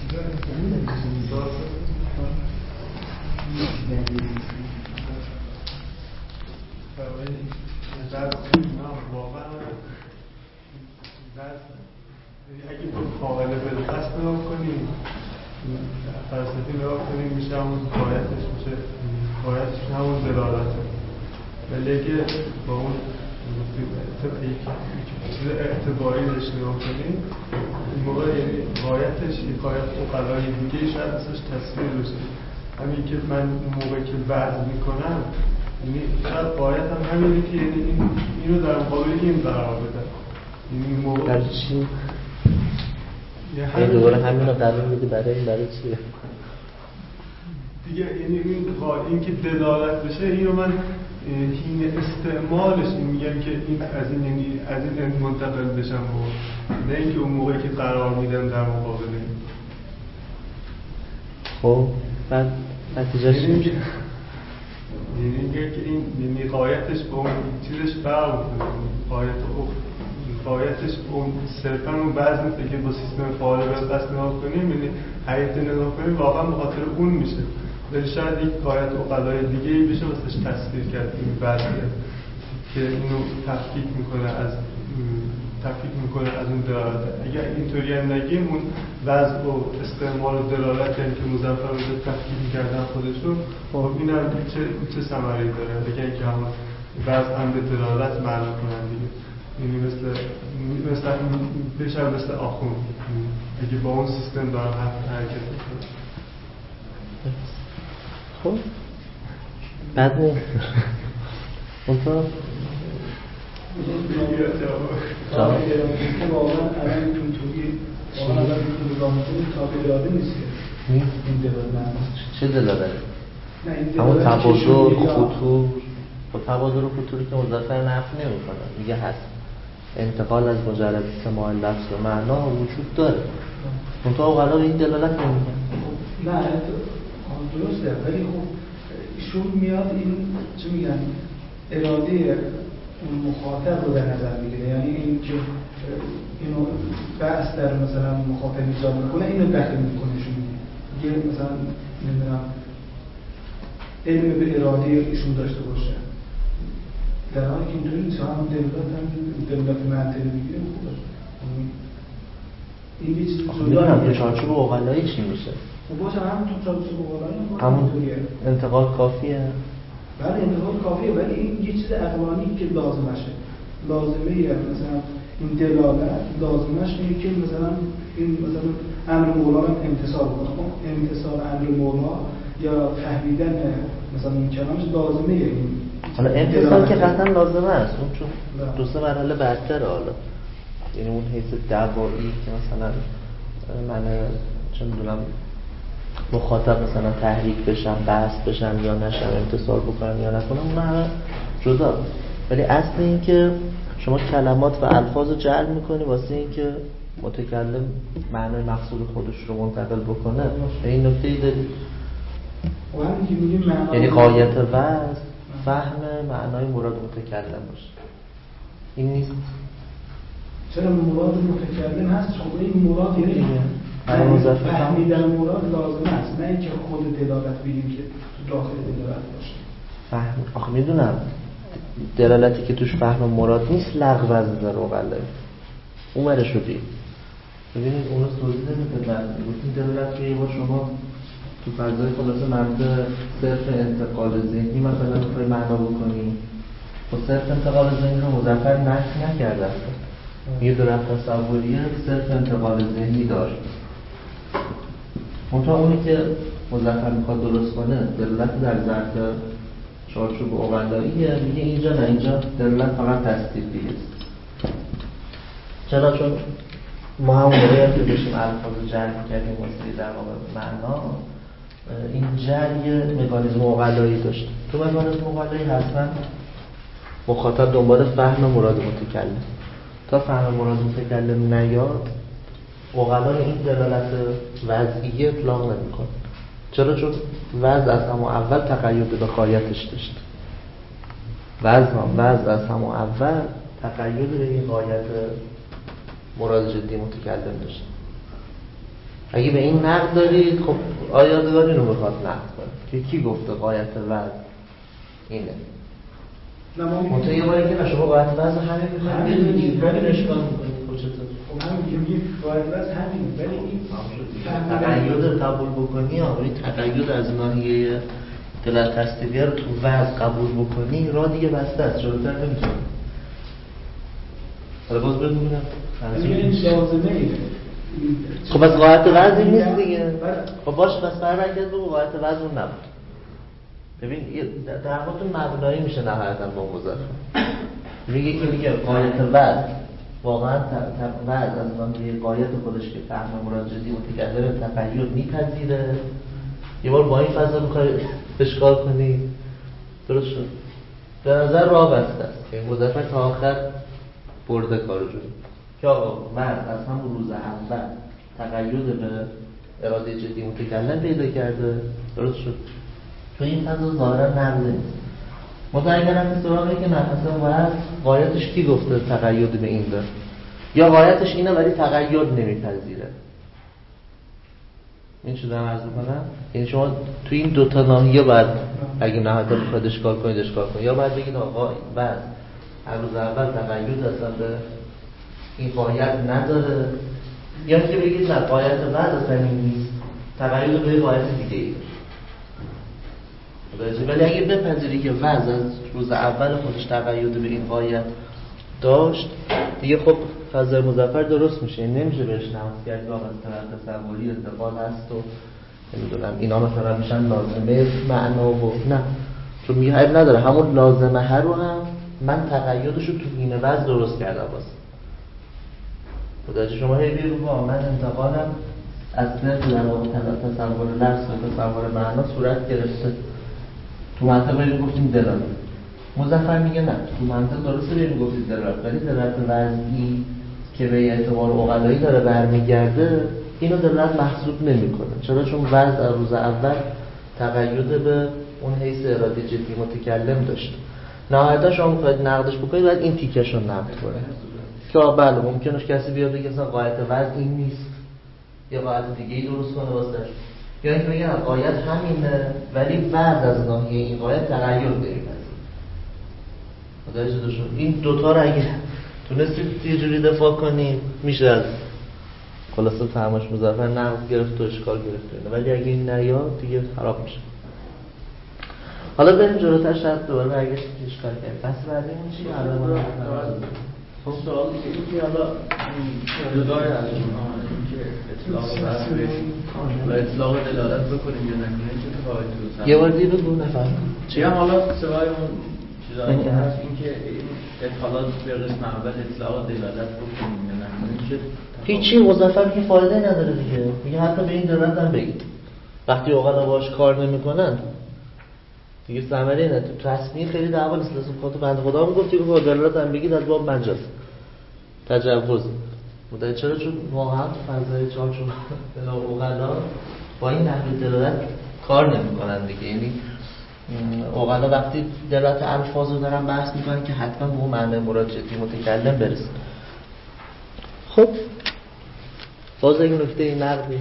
اگه با قابل بالقصد نگاه کنیم فلسفی نگاه کنیم میشه همون قایتش میشه قایتش همون دلالته ولی اگه با اون چیز اعتباری داشت نگاه کنیم این موقع یعنی قایتش یک قایت اقلای دیگه شاید ازش تصویر بشه همین که من اون موقع که وضع میکنم یعنی شاید قایت هم همینه که یعنی اینو در مقابل این قرار بدم یعنی این موقع برای چی؟ یعنی دوباره همین رو قرار میدی برای چیه؟ دیگه یعنی این که دلالت بشه اینو من حین استعمالش میگم که این از این یعنی از این منتقل بشم نه اینکه اون موقعی که قرار میدم در مقابل این خب بعد نتیجهش میشه یعنی که این یعنی قایتش با اون چیزش فرق قایتش اون صرفا اون بعض نیست که با سیستم فعال بالقصد نگاه کنیم یعنی حیات نگاه کنیم واقعا به خاطر اون میشه ولی شاید یک قایت اقلای دیگه ای بشه واسهش تصویر کرد این بعضی که اینو تفکیک میکنه از اون دلالت اگر اینطوری هم نگیم اون وضع و استعمال و دلالت یعنی که مظفر رو تفکیک میکردن خودشون خب این هم چه ثمره‌ای داره بگن که همون وضع هم به دلالت معنا کنن دیگه یعنی مثل آخوند اگه با اون سیستم دارم حرکت میکنم خب بعد نه اونطور واقعا الان اینطوری واقعا الان اینطوری نگاه می‌کنیم تابع اراده نیست که این دلالت چه دلالت؟ همون تبادر خطور با تبادر خطوری که مظفر نفی نمی‌کنه میگه هست انتقال از مجرد سماع لفظ و معنا وجود داره منتها اوغلا به این دلالت نمی‌کنه نه درسته ولی خب ایشون میاد این چه میگن اراده اون مخاطب رو در نظر میگیره یعنی این که اینو بحث در مثلا مخاطب ایجاد میکنه اینو دخل میکنه شون میگه مثلا نمیدونم علم به اراده ایشون داشته باشه در حالی که اینطوری نیست هم دلالت منطقی میگیره خوبه این یه چیزی جدا هم چارچوب اوغلایی چی میشه؟ باشه هم تو چارچوب اوغلایی همون انتقال کافیه بله انتقال کافیه ولی این یه چیز عقلانی که لازمشه لازمه مثلا این دلالت لازمش اینه که مثلا این مثلا امر مولا رو امتثال کنه امتثال امر مولا یا فهمیدن مثلا این کلامش لازمه این حالا امتثال که قطعا لازمه است اون چون دو سه مرحله برتره حالا یعنی اون حیث دعوایی که مثلا من چه میدونم مخاطب مثلا تحریک بشم بحث بشم یا نشم امتثال بکنم یا نکنم اون همه جدا ولی اصل این که شما کلمات و الفاظ رو جلب میکنی واسه این که متکلم معنای مقصود خودش رو منتقل بکنه این نکته ای دارید یعنی غایت وضع فهم معنای مراد متکلم باشه این نیست چرا مراد متکلم هست خب این مراد یعنی فهمیدن مراد لازم است نه اینکه خود دلالت بگیم که تو داخل دلالت باشه فهم آخه میدونم دلالتی که توش فهم مراد نیست لغو از نظر اوغلایی اون مره شدی ببینید اون رو توضیح نمیده من گفتیم دلالت که با شما تو فضای خلاصه منظور صرف انتقال ذهنی مثلا میخوای معنا بکنی و صرف انتقال ذهنی رو مظفر نفی نکرده است یه درخت تصوریه صرف انتقال ذهنی داره منطقه اونی که مظفر میخواد درست کنه دلالت در ظرف چارچوب اوغلاییه میگه اینجا نه اینجا دلالت فقط تصدیقی است چرا چون ما همون موقعی که بشیم الفاظ رو جمع کردیم واسه در واقع معنا این جری مکانیزم اوغلایی داشت تو مکانیزم اوغلایی حتما مخاطب دنبال فهم مراد متکلم تا فهم مراد متکلم نیاد اوغلا این دلالت وضعیه اطلاق نمی‌کنه چرا چون وضع از همون اول تقید به غایتش داشت وضع از همون اول تقید به این غایت مراد جدی متکلم داشت اگه به این نقد دارید، خب آیادگار اینو میخواد نقد کنه که کی گفته قایت وضع اینه. منطقه یه باری که شما قایت وضع همین میخواید بدونید ولی اشکال میکنید. خب چطور؟ خب همین میگیم قایت وضع همین، ولی این تقید قبول بکنی یا این تقید از ناحیه دلالت تصدیقیه رو تو وضع قبول بکنی راه دیگه بسته است، جلوتر نمیتونی. حالا باز ببینم این لازمه ایه. خب از قایت وضع نیست دیگه. خب باشه بس برگرد بگو قایت وضع اون نبود. ببین دعواتون مبنایی میشه نهایتا با مضافه. میگه که میگه قایت وضع واقعا وضع از ناحیه قایت خودش که فهم مراد جدی متکلم تقید میپذیره. یه بار با این فضا میخوای اشکال کنی درست شد. به نظر راه بسته است که مضافه تا آخر برده کارو جلو که آقا مرد از همون روز اول تقید به اراده جدی متکلم پیدا کرده. درست شد. تو این فضا ظاهرا نقض نیست. متأگرم سراغی که نفسه باید قایتش کی گفته تقید به این داره یا قایتش اینه ولی تقید نمیپذیره. این چه دارم عرض میکنم؟ یعنی شما تو این دوتا ناحیه باید اگه نهایتا بخواید اشکال کنید یا باید بگید آقا بعد هر روز اول تقید اصلا به این قایت نداره یا که بگید نه قایت بعد اصلا این نیست تقید به قایت دیگه ای داره. ولی اگه بپذیری که وضع از روز اول خودش تقید به این قایت داشت دیگه خب فضای مظفر درست میشه. این نمیشه بهش نماز کرد که آقا تصوری انتقال هست و نمیدونم اینا مثلا میشن لازمه معنا و نه، چون میگه عیب نداره همون لازمه ها رو هم من تقییدشو تو این وضع درست کردم واسه خدا. شما هی بیرو با من انتقالم از نرد در واقع تصور لفظ و تصور معنا صورت گرفته تو منطقه بایید گفتیم دلالت. مظفر میگه نه تو منطقه درسته بایید گفتید دلالت ولی دلالت وضعی که به اعتبار عقلایی داره برمیگرده اینو دلالت محسوب نمیکنه. چرا؟ چون وضع از روز اول تقید به اون حیث اراده جدی متکلم داشت. نهایتا شما میخواید نقدش بکنید باید این تیکش رو نقد کنید که بله ممکنه کسی بیاد بگه مثلا قایت وضع این نیست یا قایت دیگه‌ای درست کنه واسش یا اینکه بگن قایت همینه ولی بعد از ناحیه این قایت تغییر نمی‌پذیره. متوجه شدید؟ این دوتا رو اگه تونستید یه جوری دفاع کنید میشه از خلاصه فهمش مظفر نقد گرفت و اشکال گرفت، ولی اگه این نیاد دیگه خراب میشه. حالا بریم جلوتر شاید دوباره برگشت اشکال کنیم. بس بعدی اون چی؟ خب سوال دیگه این که حالا جدای از این که اطلاق و اطلاق دلالت بکنیم یا نکنیم چه اتفاقی تو یه بار دیگه بگو نفهم چی هم حالا سوای اون چیزایی که هست این که اطلاقات به قسم اول اطلاق دلالت بکنیم یا نکنیم چه هیچی مظفر که فایده نداره دیگه. میگه حتی به این دلالت هم بگید وقتی اوقات باش کار نمیکنن دیگه ثمره نه. تو تصمیه خیلی دعوا نیست. لازم خودت بنده خدا میگفتی که با دلالت هم بگید از باب مجاز تجاوز مدعی. چرا؟ چون واقعا تو فضای چارچوب اوغلا با این نحوه دلالت کار نمیکنن دیگه. یعنی اوغلا وقتی دلالت الفاظ رو دارن بحث میکنن که حتما به اون معنی مراد جدی متکلم برسه. خب باز این نکته نقدی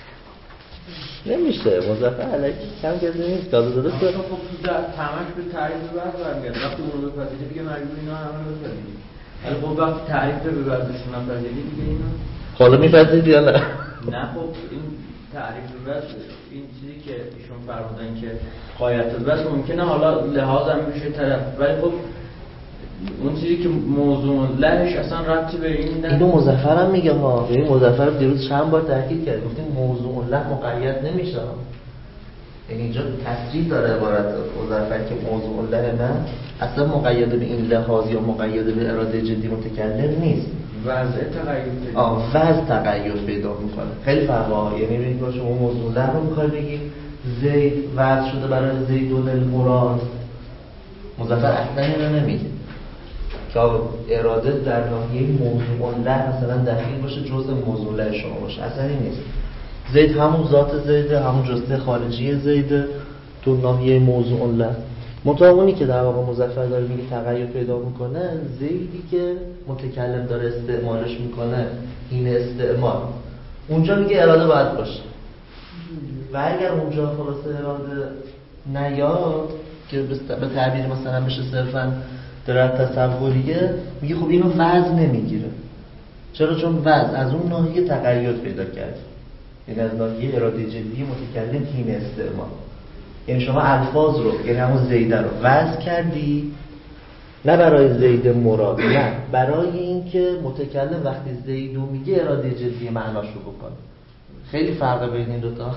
نمیشه مظفر علیکی کم کرده نیست داده داده خب تماش به تعریف بحث برمیگرده. وقتی مراد پذیری دیگه مجبور اینا همه رو بپذیریم. ولی خب وقتی تعریف به وضعشون هم پذیری دیگه اینا حالا میپذیرید یا نه؟ نه خب این تعریف به وضع این چیزی که ایشون فرمودن که قایت وضع ممکنه حالا لحاظ هم میشه طرف ولی خب اون چیزی که موضوع لهش اصلا ربطی به این نه. اینو مظفر هم میگه ها. ببین مظفر دیروز چند بار تاکید کرد گفتیم موضوع له مقید نمیشه. یعنی اینجا تصریح داره عبارت مظفر که موضوع له نه اصلا مقید به این لحاظ یا مقید به اراده جدی متکلم نیست. وضع تغییر وضع تغییر پیدا میکنه. خیلی فرقه. یعنی ببین که شما موضوع له رو میخوای بگی زید وضع شده برای زیدون المراد مظفر اصلا اینو نمیگه که اراده در ناحیه موضوع له مثلا دخیل باشه جزء موضوع له شما باشه. اصلا این نیست. زید همون ذات زیده همون جزء خارجی زیده تو ناحیه موضوع له. مطابقی که در واقع مظفر داره میگه تغییر پیدا میکنه زیدی که متکلم داره استعمالش میکنه این استعمال اونجا میگه اراده باید باشه و اگر اونجا خلاصه اراده نیاد که به تعبیر مثلا بشه صرفا درایت تصوریه، میگه خب اینو وضع نمیگیره. چرا؟ چون وضع از اون ناحیه تقید پیدا کرد، یعنی از ناحیه اراده جدی متکلم حین استعمال. یعنی شما الفاظ رو، یعنی همون زیده رو وضع کردی، نه برای زید مراد، نه برای اینکه متکلم وقتی زیدو میگه اراده جدی معناشو بکنه. خیلی فرق بین این دوتا.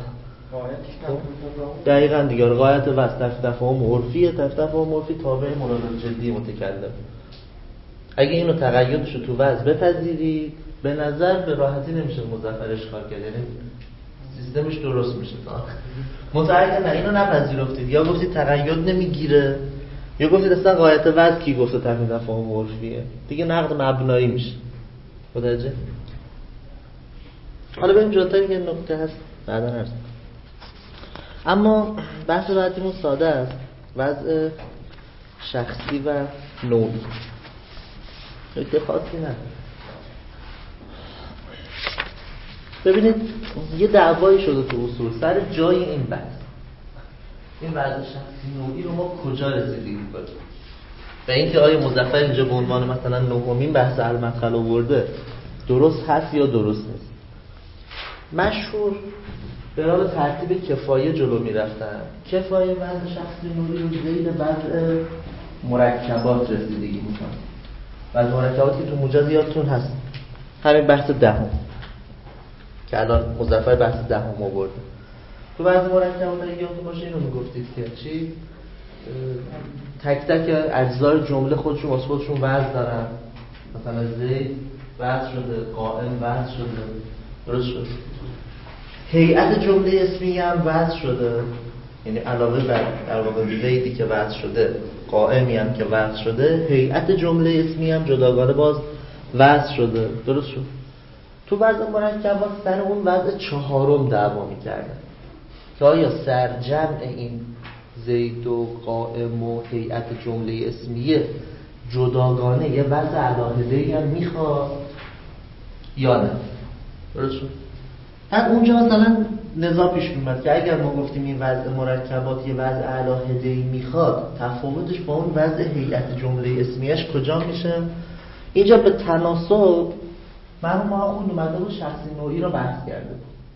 دقیقاً دیگه غایت وصف تفاهم عرفیه، تفاهم عرفی تابع مراد جدی متکلم. اگه اینو تقیدشو تو وضع بپذیری، به نظر به راحتی نمیشه مظفر اشکال کرد، یعنی سیستمش درست میشه. متأکد نه اینو نپذیرفتید، یا گفتید تقید نمیگیره، یا گفتید اصلا غایت وضع کی گفته تفاهم عرفیه، دیگه نقد مبنایی میشه. متوجه؟ حالا بریم جلوتر که نکته هست بعدا عرض. اما بحث بعدیمون ساده است، وضع شخصی و نوعی. نکته خاصی نه. ببینید یه دعوایی شده تو اصول سر جای این بحث. این وضع شخصی نوعی رو ما کجا رسیدیم کنیم؟ و اینکه آیا مظفر اینجا به عنوان مثلا نهمین بحث المدخل آورده درست هست یا درست نیست؟ مشهور به حال ترتیب کفایه جلو میرفتن. کفایه وضع شخصی نوعی رو زیر وضع مرکبات رسیدگی میکنه. وضع مرکباتی تو مجاز یادتون هست، همین بحث دهم که الان مظفر بحث دهم آورده. تو وضع مرکبات اگه یادتون باشه اینو میگفتید که چی؟ تک تک اجزای جمله خودشون واسه خودشون وضع دارن. مثلا زید وضع شده، قائم وضع شده، درست شد. هیئت جمله اسمیه هم وضع شده، یعنی علاوه بر در واقع زیدی که وضع شده، قائمی هم که وضع شده، هیئت جمله اسمیه هم جداگانه باز وضع شده، درست شد. تو وضع مرکبات سر اون وضع چهارم دعوا می‌کردن که آیا سرجمع این زید و قائم و هیئت جمله اسمیه جداگانه یه وضع علاهده‌ای هم میخواد یا نه، درست شد. بعد اونجا مثلا نزاع پیش میاد که اگر ما گفتیم این وضع مرکبات یه وضع علاهده‌ای میخواد، تفاوتش با اون وضع هیئت جمله اسمیه‌اش کجا میشه؟ اینجا به تناسب ما خود اومده بود شخصی نوعی رو بحث کرده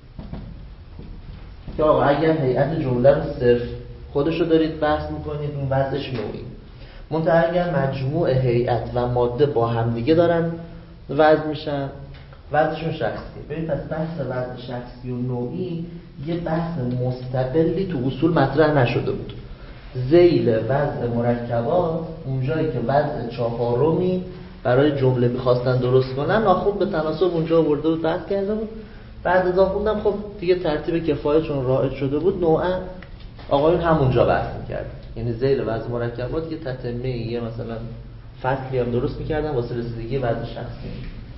که آقا اگر هیئت جمله رو صرف خودشو دارید بحث میکنید اون وضعش نوعی، منتها اگر مجموع هیئت و ماده با همدیگه دارن وضع میشن وضعشون شخصی. ببین پس بحث وضع شخصی و نوعی یه بحث مستقلی تو اصول مطرح نشده بود. ذیل وضع مرکبات اونجایی که وضع چهارمی برای جمله میخواستن درست کنن، ناخود به تناسب اونجا آورده بود بحث کرده بود. بعد از آخوندم خب دیگه ترتیب کفایه چون رایج شده بود، نوعا آقایون همونجا بحث میکردن، یعنی ذیل وضع مرکبات یه تتمه یه مثلا فصلی هم درست میکردن واسه رسیدگی وضع شخصی.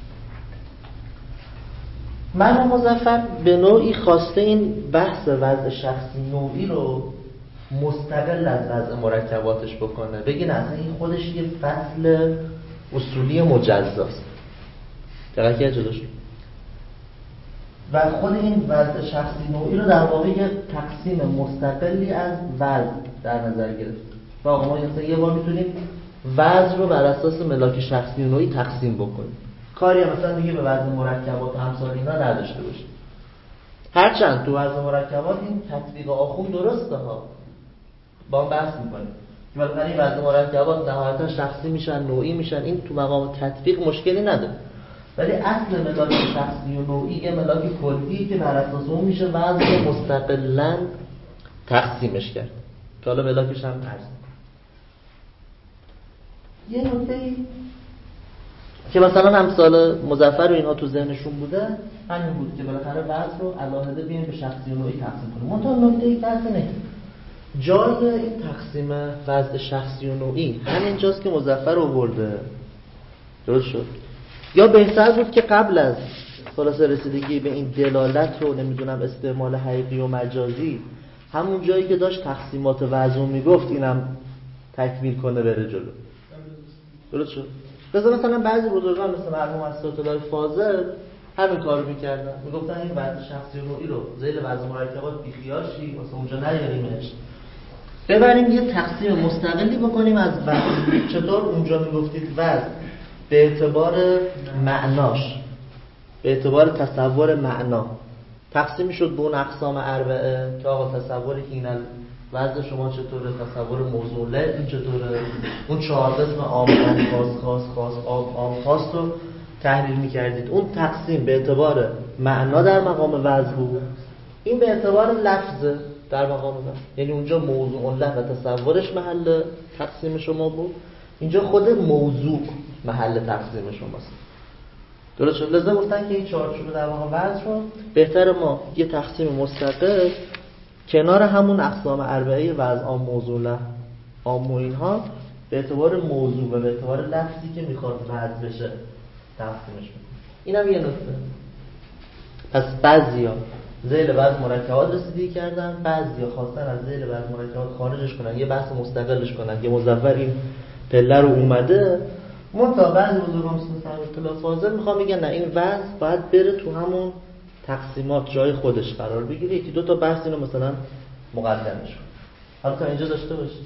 من مظفر به نوعی خواسته این بحث وضع شخصی نوعی رو مستقل از وضع مرکباتش بکنه، بگین اصلا این خودش یه فصل اصولی مجزاست. دقیقه که جلوش و خود این وضع شخصی نوعی رو در واقع یه تقسیم مستقلی از وضع در نظر گرفت. و آقا ما یه بار میتونیم وضع رو بر اساس ملاک شخصی نوعی تقسیم بکنیم، کاری مثلا دیگه به وضع مرکبات و همسال اینا نداشته باشه. هرچند تو وضع مرکبات این تطبیق آخوند درسته ها، با هم بحث میکنیم که بالاخره این وضع مرکبات نهایتا شخصی میشن، نوعی میشن، این تو مقام تطبیق مشکلی نداره، ولی اصل ملاک شخصی و نوعی یه ملاک کلی که بر اساس اون میشه وضع مستقلاً تقسیمش کرد که حالا ملاکش هم عرض یه نکته‌ای که مثلا امثال مظفر و اینها تو ذهنشون بوده همین بود که بالاخره وضع رو علاهده بیایم به شخصی و نوعی تقسیم کنیم. منتها نکته‌ای که اینه جای این تقسیم وضع شخصی و نوعی همینجاست که مظفر آورده، درست شد؟ یا بهتر بود که قبل از خلاصه رسیدگی به این دلالت رو نمیدونم استعمال حقیقی و مجازی، همون جایی که داشت تقسیمات وضع میگفت اینم تکمیل کنه بره جلو، درست شد؟ مثلا بعضی بزرگان مثل مرحوم اسدالله فاضل همین کارو میکردن، میگفتن این وزن شخصی نوعی رو ذیل وزن مرکبات بیخیال شی، واسه اونجا نیاریمش، ببریم یه تقسیم مستقلی بکنیم از وزن. چطور؟ اونجا میگفتید وزن به اعتبار معناش، به اعتبار تصور معنا تقسیم شد به اون اقسام اربعه که آقا تصور هینل وزن شما چطوره، تصور موضوع لعب چطوره، اون 4 قسم عام خاص عام خاص رو تحلیل می‌کردید. اون تقسیم به اعتبار معنا در مقام وزن بود، این به اعتبار لفظ در مقام وزن، یعنی اونجا موضوع لفظ و تصورش محل تقسیم شما بود، اینجا خود موضوع محل تقسیم شماست. درست شد؟ لذا گفتن که این چارچوب در واقع وزن رو بهتر ما یه تقسیم مستقل کنار همون اقسام اربعه وزن عام موضوع لفظ عام و اینها به اعتبار موضوع و به اعتبار لفظی که میخواد وزن بشه تقسیمش میکنه. اینم یه نکته. پس بعضیا ذیل وزن مرکبات رسیدگی کردن، بعضیا خواستن از ذیل وزن مرکبات خارجش کنن، یه بحث مستقلش کنن که مظفر این پله رو اومده. منتها بعضی بزرگان مثل اطلاع فاضل میخوام بگن نه، این وزن باید بره تو همون تقسیمات جای خودش قرار بگیره، یکی دو تا بحث اینو مثلا مقدمش کن. حالا تا اینجا داشته باشید.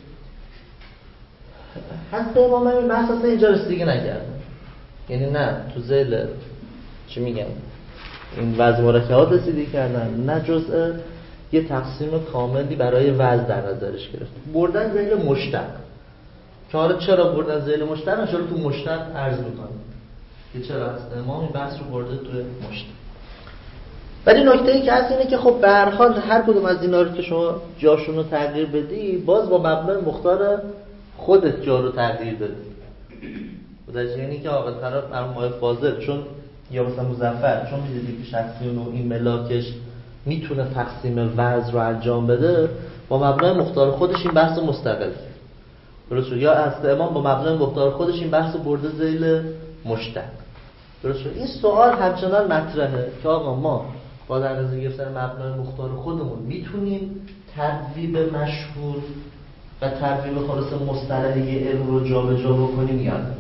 حتی امام این بحث اصلا اینجا رسیدگی نکردن، یعنی نه تو ذیل چی میگن این وزن مرکبات رسیدگی کردن، نه جزء یه تقسیم کاملی برای وزن در نظرش گرفت، بردن ذیل مشتق. که حالا چرا بردن ذیل مشتق؟ چرا تو مشتق عرض میکنه که چرا هست امام این بحث رو برده تو مشتق. ولی نکته ای که هست اینه که خب به هر حال هر کدوم از اینا رو که شما جاشون رو تغییر بدی، باز با مبنای مختار خودت جا رو تغییر بدی. یعنی که آقا طرف مرموم فاضل چون یا مثلا مظفر چون میدیدی که شخصی و این ملاکش میتونه تقسیم وزن رو انجام بده، با مبنای مختار خودش این بحث مستقل درست شد. یا از امام با مبنای مختار خودش این بحث برده ذیل مشتق. درست شد. این سوال همچنان مطرحه که آقا ما با در نظر گرفتن مبنای مختار خودمون میتونیم تبویب مشهور و تبویب خالص مصطلحی علم رو جابجا بکنیم یا نه؟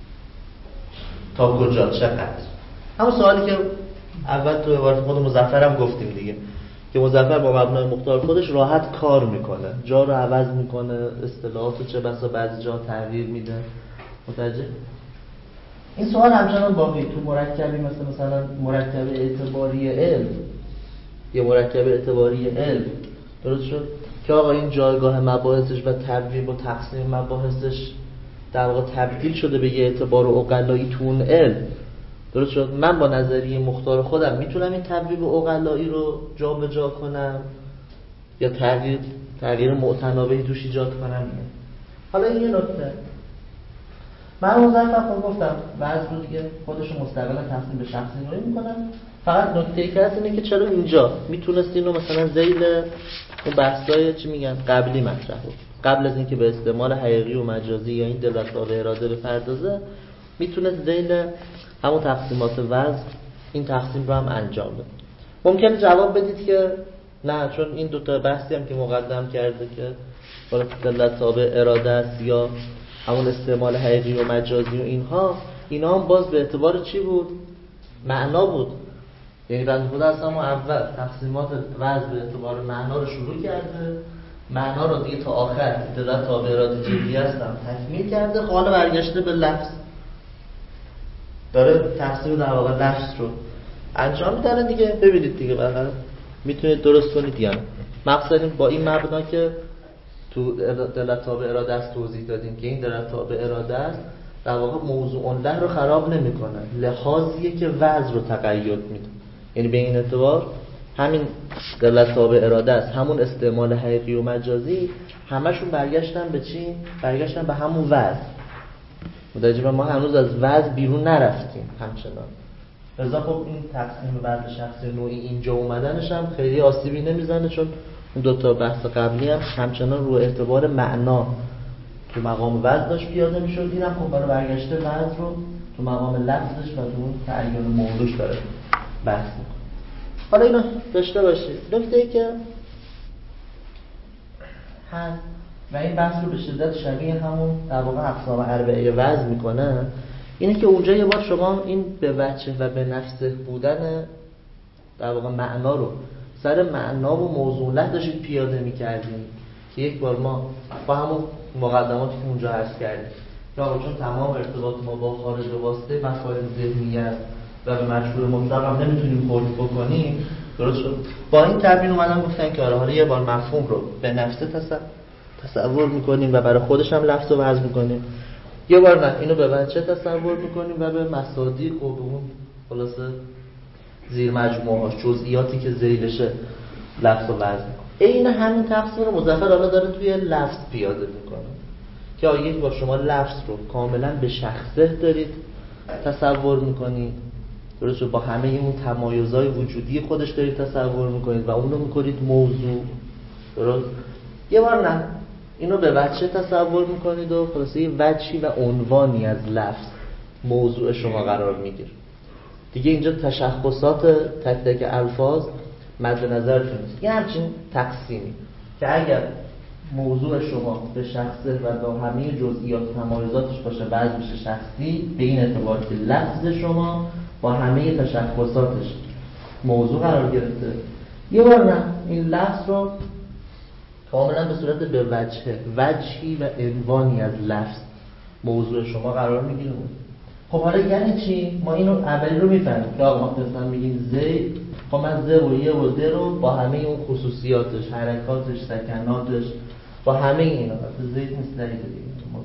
تا کجا؟ چقدر؟ همون سوالی که اول تو عبارت خود مظفر هم گفتیم دیگه، که مظفر با مبنای مختار خودش راحت کار میکنه، جا رو عوض میکنه، اصطلاحاتو چه بسا بعضی جا تغییر میده. متوجه؟ این سوال همچنان باقی تو مرکبی مثلا مرکب اعتباری علم، یه مرکب اعتباری علم درست شد که آقا این جایگاه مباحثش و تبویب و تقسیم مباحثش در واقع تبدیل شده به یه اعتبار عقلایی تو اون علم. درست شد. من با نظریه مختار خودم میتونم این تبویب عقلایی رو جابجا کنم یا تغییر معتنابهی توش ایجاد کنم. حالا این یه نکته من مظفر گفتم وزن رو دیگه خودشو مستقلا تقسیم به شخصی نوعی میکنم. فقط نکته‌ای که هست اینه که چرا اینجا میتونستین رو مثلا ذیل اون بحثای چی میگن قبلی مطرح بود، قبل از اینکه به استعمال حقیقی و مجازی یا این دلالت به اراده بپردازه، میتونست ذیل همون تقسیمات وزن این تقسیم رو هم انجام بده. ممکنه جواب بدید که نه، چون این دوتا بحثی هم که مقدم کرده که بالا دلالت تابع اراده است یا همون استعمال حقیقی و مجازی و اینا هم باز به اعتبار چی بود؟ معنا بود. یعنی بنده خدا اصلا اول تقسیمات وزن به اعتبار معنا رو شروع کرده، معنا رو دیگه تا آخر دلالت تابع اراده جدی هستم تکمیل کرده، حالا برگشته به لفظ، داره تقسیم در واقع لفظ رو انجام میدن دیگه. ببینید دیگه بعدا میتونید درست کنید یا نه. مقصد با این مبنا که تو دلالت تابع اراده است توضیح دادیم که این دلالت تابع اراده است در واقع موضوع الله رو خراب نمیکنه، لحاظیه که وزن رو تقید میده. یعنی به این اعتبار همین دلالت تابع اراده است، همون استعمال حقیقی و مجازی، همشون برگشتن به چی؟ برگشتن به همون وزن. متوجه؟ ما هنوز از وزن بیرون نرفتیم همچنان. لذا خب این تقسیم وزن شخصی نوعی اینجا اومدنش هم خیلی آسیبی نمیزنه، چون اون دو تا بحث قبلی هم همچنان رو اعتبار معنا تو مقام وزن داشت پیاده میشد. اینم خب برای برگشته وزن رو تو مقام لفظش و تو اون تعیین موضوعش داره بحث میکنه. حالا اینو داشته باشید. نکته‌ای که هست و این بحث رو به شدت شبیه همون در واقع اقسام اربعه وزن میکنه اینه که اونجا یه بار شما این به وجه و به نفسه بودن در واقع معنا رو سر معنا و موضوع داشتید پیاده می‌کردیم که یک بار ما با همون مقدماتی که اونجا عرض کردیم یا چون تمام ارتباط ما با خارج واسطه مسائل ذهنی است و به مشهور مطلق هم نمیتونیم خورد بکنیم، درست شد؟ با این تبیین اومدن گفتن که آره حالا یه بار مفهوم رو به نفسه تصور میکنیم و برای خودش هم لفظ و وضع میکنیم، یه بار نه اینو به وجه تصور میکنیم و به مصادیق و به اون خلاصه زیر مجموعهاش جزئیاتی که ذیلشه لفظ و وضع میکنیم. این همین تقسیم رو مظفر حالا داره توی لفظ پیاده میکنه که یک بار شما لفظ رو کاملا به شخصه دارید تصور میکنید، درسته، با همه اون تمایزهای وجودی خودش دارید تصور میکنید و اون رو میکنید موضوع، درست. یه بار نه اینو به وجه تصور میکنید و خلاصه یه وجهی و عنوانی از لفظ موضوع شما قرار میگیره دیگه. اینجا تشخصات تک تک الفاظ مد نظرتون نیست. یه همچین تقسیمی که اگر موضوع شما به شخصه و با همه جزئیات و تمایزاتش باشه بعض میشه شخصی، به این اعتبار که لفظ شما با همه تشخصاتش موضوع قرار گرفته. یه بار نه این لفظ رو کاملا به صورت به وجهی و عنوانی از لفظ موضوع شما قرار میگیره. خب حالا یعنی چی؟ ما اینو اولی رو میفهمیم که آقا ما مثلا میگیم زید، خب من ز و ی و د رو با همه اون خصوصیاتش، حرکاتش، سکناتش، با همه اینا زید نیست دارید دیگه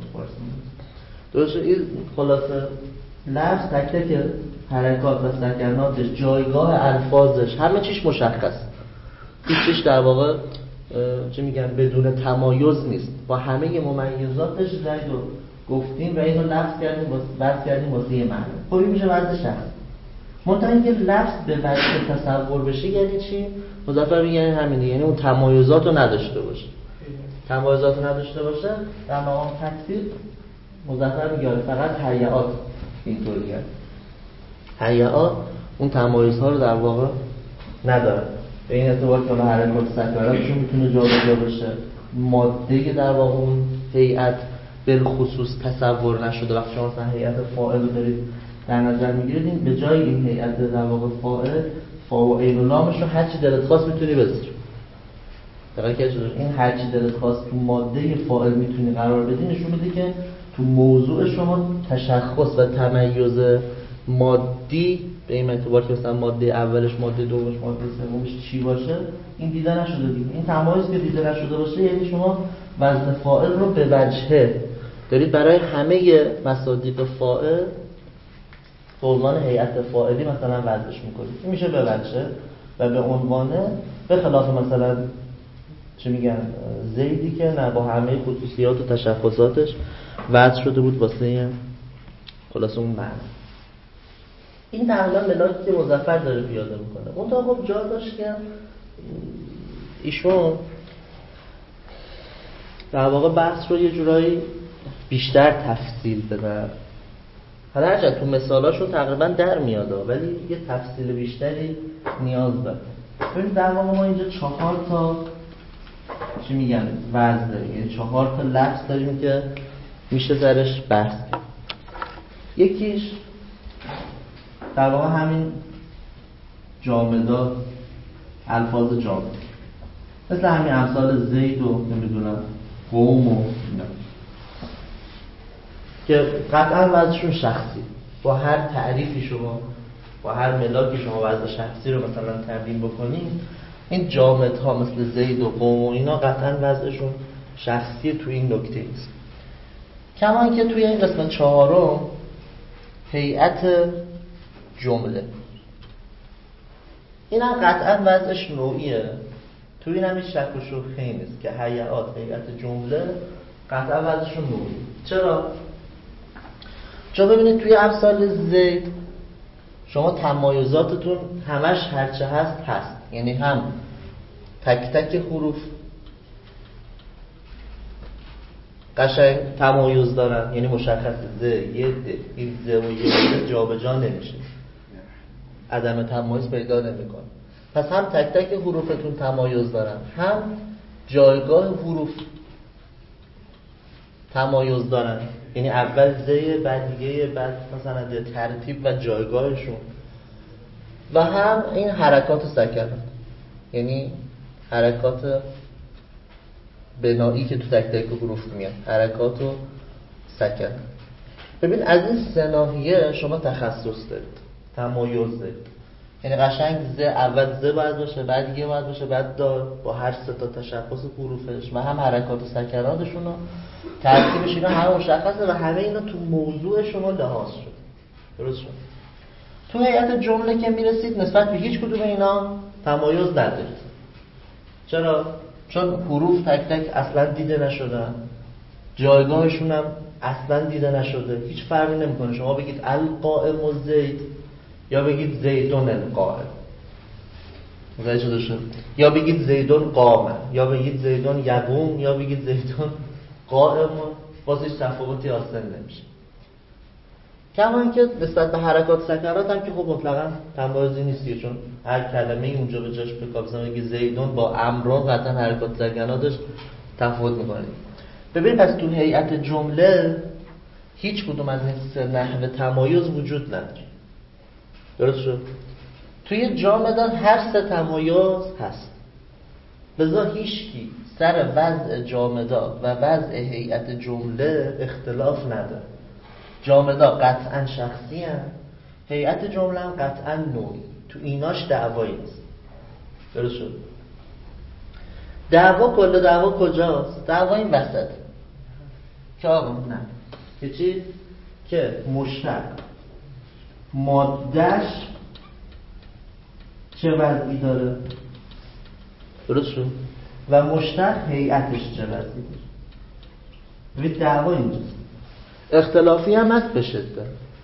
درست. این خلاصه لفظ تک تک حرکات و سکناتش، جایگاه الفاظش، همه چیش مشخص، هیچیش در واقع چه میگن بدون تمایز نیست، با همه ممیزاتش زید و گفتیم و اینو لفظ کردیم بس کردیم واسه یه معنی. خب این میشه وضع شخص. منتها اینکه لفظ به وجه تصور بشه یعنی چی؟ مظفر میگه یعنی همینه، یعنی اون تمایزات رو نداشته باشه. تمایزات رو نداشته باشه در مقام تکثیر مظفر میگه فقط هیئات اینطوریه. هیئات اون تمایزها رو در واقع نداره. به این اعتبار که اون حرکات سکراتشون میتونه جابجا بشه. ماده در واقع اون هیئت بالخصوص تصور نشده. وقتی شما مثلا هیئت فاعل رو دارید در نظر میگیرید، این به جای این هیئت در واقع فاعل فا و عین و لامش رو هر چی دلت خواست میتونی بذاری. دقیقاً که این هر چی دلت خواست تو ماده فاعل میتونی قرار بدی نشون میده که تو موضوع شما تشخص و تمایز مادی به این اعتبار که مثلا ماده اولش، ماده دومش، ماده سومش چی باشه این دیده نشده دیگه. این تمایز که دیده نشده باشه یعنی شما وزن فاعل رو به وجهه دارید برای همه مصادیق فاعل به عنوان هیئت فاعلی مثلا وضعش میکنید. این میشه به وجهه و به عنوانه، به خلاف مثلا چه میگن زیدی که نه با همه خصوصیات و تشخصاتش وضع شده بود واسه خلاص اون معنی. این تقریبا ملاکی که مظفر داره پیاده میکنه. اون تا خب جا داشت که ایشون در واقع بحث رو یه جورایی بیشتر تفصیل بده. حالا هرچند تو مثالاشون تقریبا در میاد ولی یه تفصیل بیشتری نیاز داره. ببینید در واقع ما اینجا 4 تا چی میگن وزن داریم، یعنی 4 تا لفظ داریم که میشه سرش بحث کرد. یکیش در واقع همین جامدات، الفاظ جامد، مثل همین امثال زید و نمیدونم قوم و اینا که قطعا وضعشون شخصی، با هر تعریفی شما، با هر ملاکی شما وضع شخصی رو مثلا تبیین بکنید، این جامدها مثل زید و قوم و اینا قطعا وضعشون شخصی تو این نکته است. کما که توی این قسمت 4 هیئت جمله، این هم قطعا وضعش نوعیه. توی این هم شک و شبهه‌ای نیست که هیئت جمله قطعا وضعشون نوعیه. چرا؟ چون ببینید توی امثال زید شما تمایزاتتون همش هرچه هست، یعنی هم تک تک حروف قشنگ تمایز دارن، یعنی مشخص ز، ی، د، این ز و ی د جابجا نمیشه، عدم تمایز پیدا نمیکنه. پس هم تک تک حروفتون تمایز دارن، هم جایگاه حروف تمایز دارن. یعنی اول زی، بعد دیگه، بعد مثلا ترتیب و جایگاهشون، و هم این حرکات سکنات، یعنی حرکات بنایی که تو تک تک حروف میاد، حرکات و سکنات. ببین از این سه ناحیه شما تخصص دارید، تمایز دارید. یعنی قشنگ ز اول ز باید باشه، بعد دیگه باید باشه، بعد دال با هر سه تا تشخص حروفش و هم حرکات و سکناتشون و ترتیبش، اینا همه مشخصه و همه اینا تو موضوع شما لحاظ شد. درست شد؟ تو هیئت جمله که میرسید نسبت به هیچ کدوم اینا تمایز ندارید. چرا؟ چون حروف تک تک اصلا دیده نشدن، جایگاهشون هم اصلا دیده نشده، هیچ فرقی نمیکنه شما بگید القائم و زید یا بگید زیدون القائم، متوجه شده شد؟ یا بگید زیدون قامه، یا بگید زیدون یقوم، یا بگید زیدون قائم، باز هیچ تفاوتی حاصل نمیشه. کما اینکه نسبت به حرکات سکنات هم که خب مطلقاً تمایزی نیستی، چون هر کلمه اونجا به جاش بکار بزنم میگه زیدون با امرون قطعا حرکات سکناتش تفاوت میکنه. ببین پس تو هیئت جمله هیچ کدوم از این سه نحوه تمایز وجود نداره. درست شد؟ توی جامدان هر سه تمایز هست، لذا هیچکی سر وضع جامدا و وضع هیئت جمله اختلاف نداره. جامدا قطعا شخصی هم، هیئت جمله هم قطعا نوعی، تو ایناش دعوایی نیست. درست شد؟ دعوا کل دعوا کجاست؟ دعوا این وسط که آقا نه که چی؟ که مشتق مادهش چه وضعی داره؟ درست شد؟ و مشتق هیئتش چه وضعی داره؟ ببین دعوا اینجاست. اختلافی هم هست به شدت.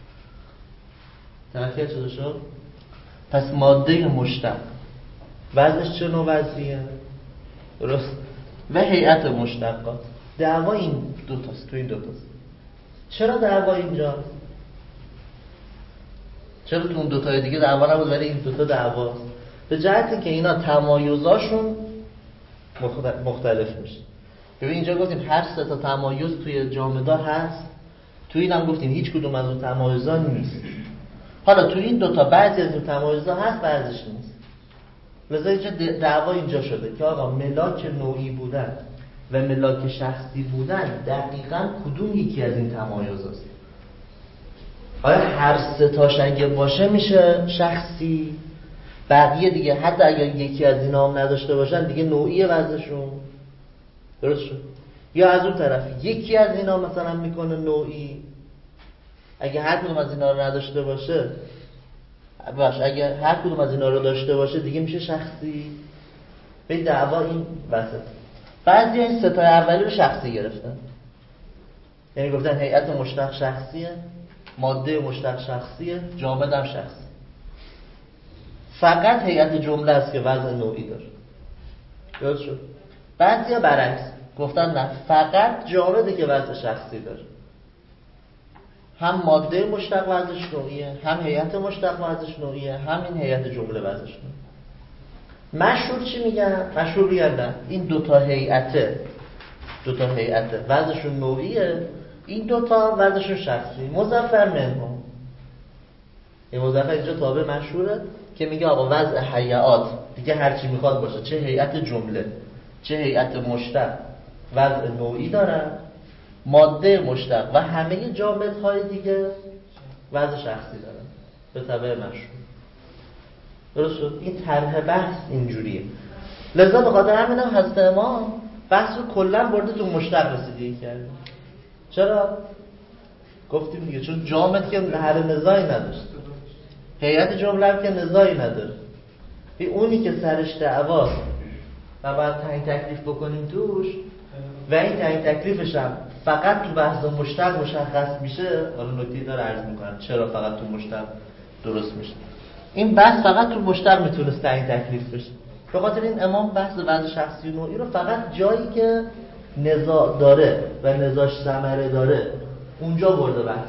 ترکیه شده شد؟ پس ماده مشتق وضعش چه نوع وضعیه؟ درست؟ و هیئت مشتقات. دعوا این دوتاست، تو این دوتاست. چرا دعوا اینجاست؟ چرا تو اون دوتای دیگه دعوا نبود ولی این دوتا دعواست؟ به جهتی که اینا تمایزاشون مختلف میشه. ببین اینجا گفتیم هر سه تا تمایز توی جامدا هست، توی این هم گفتیم هیچ کدوم از اون تمایزا نیست. حالا توی این دوتا بعضی از اون تمایزا هست، بعضیش نیست. لذا اینجا دعوا اینجا شده که آقا ملاک نوعی بودن و ملاک شخصی بودن دقیقاً کدوم یکی از این تمایزاست؟ آیا هر سه تاش اگه باشه میشه شخصی، بقیه دیگه حتی اگر یکی از اینا هم نداشته باشن دیگه نوعی وضعشون؟ درست شد؟ یا از اون طرف یکی از اینا مثلا میکنه نوعی، اگه هر کدوم از اینا رو نداشته باشه اگه هر کدوم از اینا رو داشته باشه دیگه میشه شخصی. به دعوا این وسط. بعضی این سه تا اولی رو شخصی گرفتن، یعنی گفتن هیئت مشتق شخصیه، ماده مشتق شخصیه، جامد هم شخصی. فقط هیئت جمله است که وضع نوعی داره. درست شد؟ بعضیا برعکس گفتن نه، فقط جامده که وضع شخصی داره. هم ماده مشتق وضعش نوعیه، هم هیئت مشتق وضعش نوعیه، هم این هیئت جمله وضعش نوعیه. مشهور چی میگن؟ مشهور میگن نه، این دوتا هیئته وضعشون نوعیه، این دوتا وضعشون شخصی. مظفر منهم، این مظفر اینجا تابع مشهوره که میگه آقا وضع هیئات دیگه هر چی میخواد باشه، چه هیئت جمله چه هیئت مشتق وضع نوعی دارن، ماده مشتق و همه جامدهای دیگه وضع شخصی دارن به تبع مشهور. درست شد؟ این طرح بحث اینجوریه. لذا به خاطر همین هم حضرت امام بحث رو کلا برده تو مشتق رسیدگی کرده. چرا؟ گفتیم دیگه چون جامد که هر نزاعی نداشت، هیئت جمله هم که نزاعی نداره، اونی که سرش دعواست و باید تعیین تکلیف بکنیم توش و این تعیین تکلیفش هم فقط تو بحث مشتق مشخص میشه. حالا نکته داره عرض میکنم چرا فقط تو مشتق درست میشه. این بحث فقط تو مشتق میتونست تعیین تکلیف بشه، به خاطر این امام بحث وضع شخصی و نوعی رو فقط جایی که نزاع داره و نزاعش ثمره داره اونجا برده بحث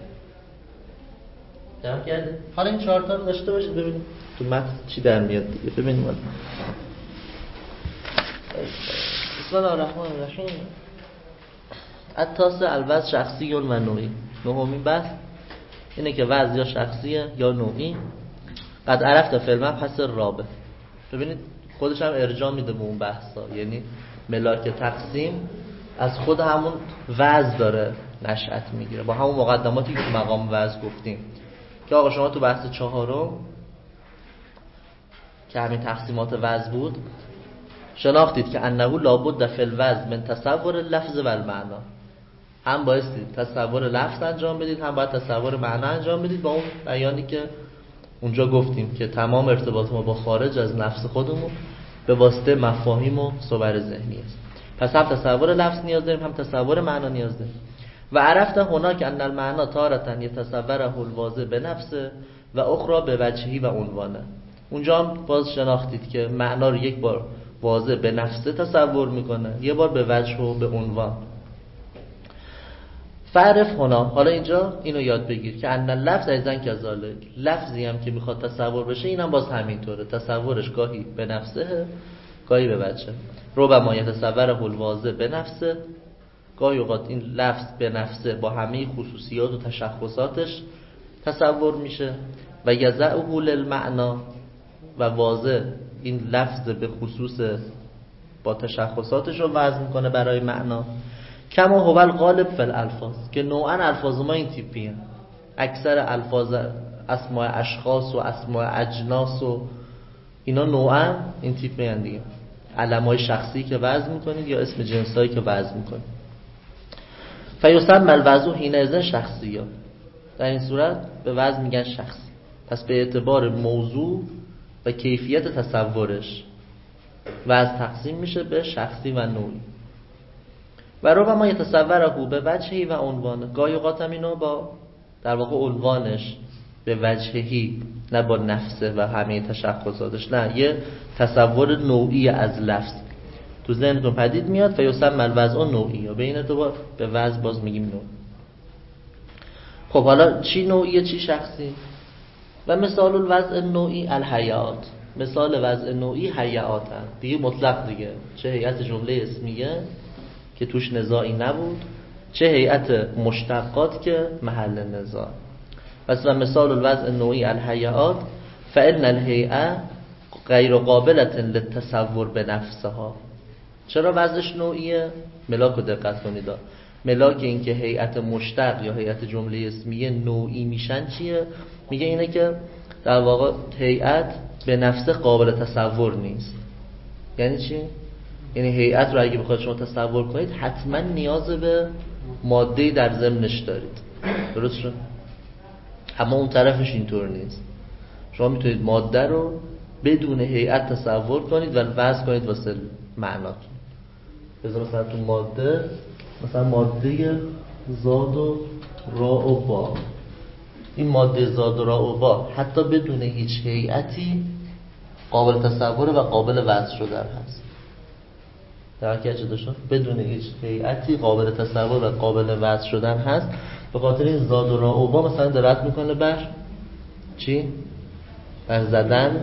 کرده. حالا این چهار تا رو داشته باشید ببینید تو متن چی در میاد دیگه. ببینید بسم الله الرحمن الرحیم. التاسع الوضع شخصی و نوعی. نهمین بحث اینه که وضع یا شخصیه یا نوعی. قد عرفت فیلم پس رابع. ببینید خودش هم ارجاع میده به اون بحثا، یعنی ملاک تقسیم از خود همون وضع داره نشأت میگیره، با همون مقدماتی که تو مقام وضع گفتیم که آقا شما تو بحث چهارم که همین تقسیمات وضع بود شناختید که انه لابد فی الوضع من تصور لفظ و المعنا. هم بایستی تصور لفظ انجام بدید، هم باید تصور معنا انجام بدید، با اون بیانی که اونجا گفتیم که تمام ارتباط ما با خارج از نفس خودمون به واسطه مفاهیم و صور ذهنی است. پس هم تصور لفظ نیاز داریم، هم تصور معنا نیاز داریم. و عرفت هناک ان المعنا تارة یتصوره الواضع به نفسه و اخرى به وجهی و عنوانه. اونجا هم باز شناختید که معنا رو یک بار واضع به نفسه تصور میکنه، یه بار به وجه و به عنوان. فعرف هنا، حالا اینجا اینو یاد بگیر که ان لفظ ایزن کذالک، لفظی هم که میخواد تصور بشه اینم باز همینطوره، تصورش گاهی به نفسه گاهی به وجه. ربما یتصوره الواضع به نفسه، گاهی اوقات این لفظ به نفسه با همه خصوصیات و تشخصاتش تصور میشه و یضعه للمعنا، و واضع این لفظ به خصوص با تشخصاتش رو وضع میکنه برای معنا. کما هو الغالب فی الالفاظ، که نوعا الفاظ ما این تیپی هست. اکثر الفاظ اسماء اشخاص و اسماء اجناس و اینا نوعا این تیپی هست دیگه، علمای شخصی که وضع میکنید یا اسم جنسایی که وضع میکنید. فیسمى الوضع حینئذ شخصیه، در این صورت به وضع میگن شخصی. پس به اعتبار موضوع و کیفیت تصورش وضع تقسیم میشه به شخصی و نوعی. و ربما یتصوره به وجهی و عنوانه، گاهی اوقات هم اینو با در واقع عنوانش به وجهی، نه با نفسه و همه تشخصاتش، نه یه تصور نوعی از لفظ تو ذهنتون پدید میاد. فیسمى الوضع نوعی، یا به این اعتبار به وضع باز میگیم نوع. خب حالا چی نوعیه چی شخصی؟ و مثال الوضع نوعی الهیئات، مثال وضع نوعی هیئات هم دیگه مطلق دیگه، چه هیئت جمله اسمیه که توش نزاعی نبود، چه هیئت مشتقات که محل نزاع. پس مثال الوضع نوعی الهیئات فإن الهیئه غیر قابلة للتصور به نفسها. چرا وضعش نوعیه؟ ملاک رو دقت کنید، ملاک این که هیئت مشتق یا هیئت جمله اسمیه نوعی میشن چیه؟ میگه اینه که در واقع هیئت به نفس قابل تصور نیست. یعنی چی؟ یعنی هیئت رو اگه بخواید شما تصور کنید حتما نیاز به ماده‌ای در ضمنش دارید، درست شد؟ اما اون طرفش اینطور نیست. شما میتونید ماده رو بدون هیئت تصور کنید و وضع کنید واسه معناتون. بذار مثلا تو ماده، مثلا ماده زاد و را و با، این ماده زاد و را و با حتی بدون هیچ هیئتی قابل تصوره و قابل وضع شدن هست. درکه چه داشتن؟ بدون هیچ هیئتی قابل تصور و قابل وضع شدن هست. به خاطر این زاد و را و با مثلا دلالت میکنه بر چی؟ بر زدن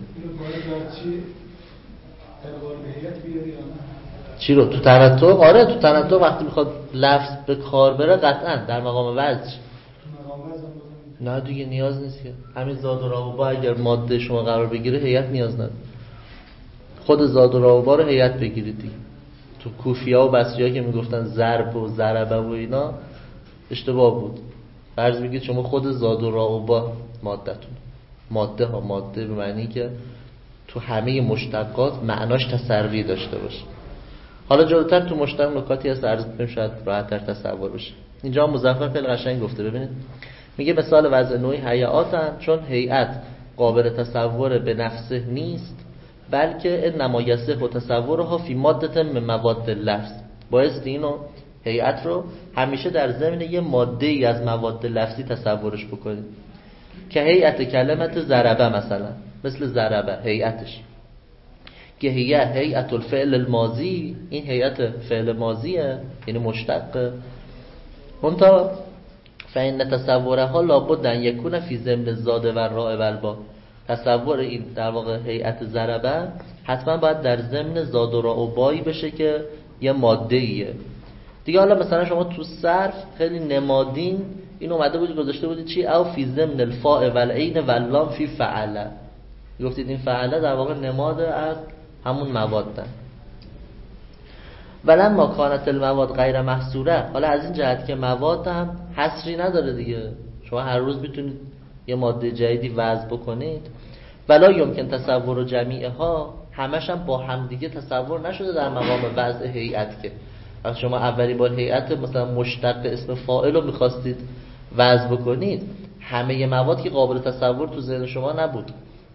چی رو؟ تو تنطق. آره تو تنطق وقتی میخواد لفظ به کار بره قطعا در مقام وضع. نه دیگه نیاز نیست که همین زاد و را و با اگر ماده شما قرار بگیره هیئت نیاز نداره. خود زاد و را و با رو هیئت بگیرید دیگه. تو کوفی‌ها و بصری‌ها که میگفتن ضرب و ضربه و اینا اشتباه بود. فرض بگید شما خود زاد و را و با ماده‌تون، ماده ها، ماده به معنی که تو همه مشتقات معناش تسری داشته باشه. حالا جلوتر تو مشتق نکاتی هست عرض کنیم شاید راحت‌تر تصور بشه. اینجا مظفر خیلی قشنگ گفته، ببینید میگه مثال وضع نوعی هیئاتن، چون هیئت قابل تصور به نفسه نیست بلکه انما یصح تصورها فی ماده من مواد لفظ. بایستی اینو هیئت رو همیشه در ضمن یه ماده ای از مواد لفظی تصورش بکنید، که هیئت کلمت ضربه مثلا، مثل ضربه هیئتش که هیئت الفعل الماضی، این هیئت فعل ماضیه یعنی مشتق. منتها فإن تصورها لابد ان یکون فی ضمن الزاد و الراء و الباء. تصور این در واقع هیئت ضربه حتما باید در ضمن زاد و راء و بایی بشه که یه ماده ایه. دیگه حالا مثلا شما تو صرف خیلی نمادین این اومده بود گذاشته بودید چی؟ او فی ضمن الفاء والعین واللام فی فعل. گفتید این فعله در واقع نماد از همون موادن. ولما کانت المواد غیر محصوره، حالا از این جهت که مواد هم حصری نداره دیگه، شما هر روز میتونید یه ماده جدیدی وضع بکنید. ولا یمکن تصور جمیعها، همش هم با هم دیگه تصور نشده در مقام وضع هیئت. که وقتی شما اولی بار هیئت مثلا مشتق اسم فاعل رو میخواستید وضع بکنید، همه مواد که قابل تصور تو ذهن شما نبود،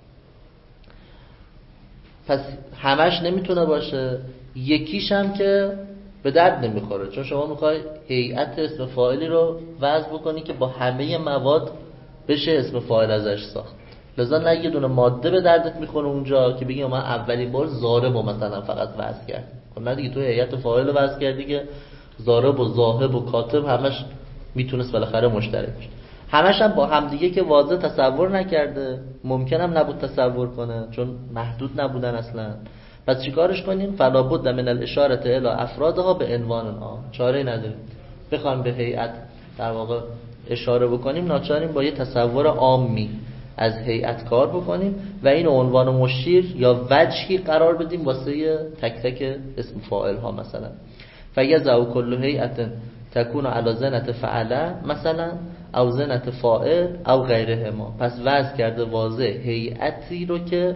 پس همش نمیتونه باشه. یکیش هم که به درد نمیخوره، چون شما میخوای هیئت اسم فاعلی رو وضع بکنی که با همه مواد بشه اسم فاعل ازش ساخت. لذا نه یه دونه ماده به دردت میخوره اونجا که بگی من اولین بار ضارب رو مثلا فقط وضع کردم. خب نه دیگه، تو هیئت فاعل رو وضع کردی که ضارب و ذاهب و کاتب همش میتونست بالاخره مشترک بشه. همش هم با همدیگه که واضح تصور نکرده، ممکنم نبود تصور کنه چون محدود نبودن اصلا. پس چیکارش کنیم؟ فلا بد من الاشاره الی افرادها به عنوان عام. چاره نداریم بخوام به هیئت در واقع اشاره بکنیم، ناچاریم با یه تصور عامی از هیئت کار بکنیم و این عنوان مشیر یا وجهی قرار بدیم واسه تک تک اسم فاعل ها. مثلا فیضع کل هیئت تکون علی زنة فعل مثلا او زنة فاعل او غیرهما. پس وضع کرده واضح هیئتی رو که